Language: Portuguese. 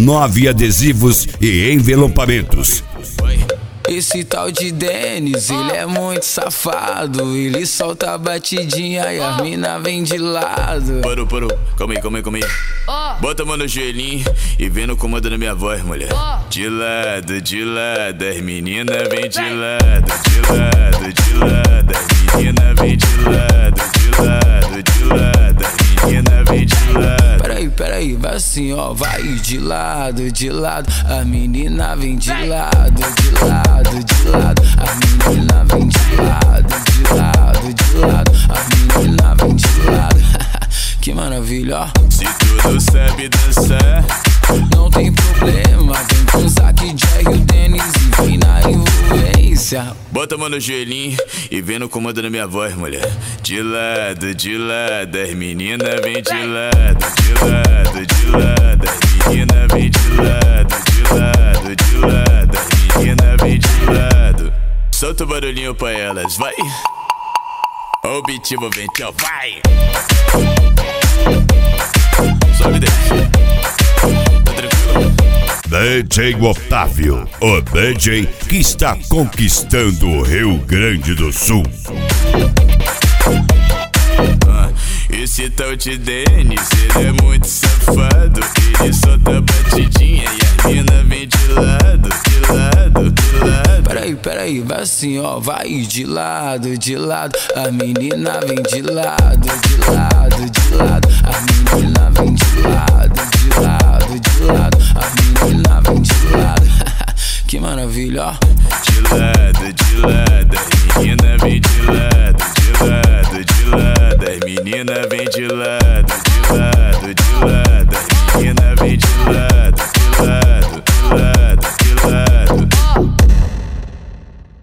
9 adesivos e envelopamentos. Esse tal de Denis, ele é muito safado. Ele solta a batidinha e a mina vem de lado. Parou, calma aí. Bota a mão no joelhinho e vem no comando da minha voz, mulher. De lado, as meninas vem de lado. As meninas vem de lado. As meninas vem de lado. Peraí, vai assim, ó, vai de lado. A menina vem de lado. A menina vem de lado. A menina vem de lado. Que maravilha, ó. Se tudo sabe dançar, não tem problema, vem com o Zac, Jerry, o Denis e vem na envolvência. Bota a mão no joelhinho e vem no comando da minha voz, mulher. De lado, as meninas vem de lado. As meninas vem de lado. As meninas vem de lado. Solta o barulhinho pra elas, vai. Ó o beat envolvente, ó, vai. Sobe e desce. Tá tranquilo? DJ Otávio, o DJ que está conquistando o Rio Grande do Sul. Esse tal de Denis, ele é muito safado. Ele solta batidinha e a mina vem de lado. Peraí, vai assim, ó, vai de lado. A menina vem de lado. A menina vem de lado. A menina vem de lado. Que maravilha, ó. De lado, as meninas vem de lado. As meninas vem de lado. As meninas vem de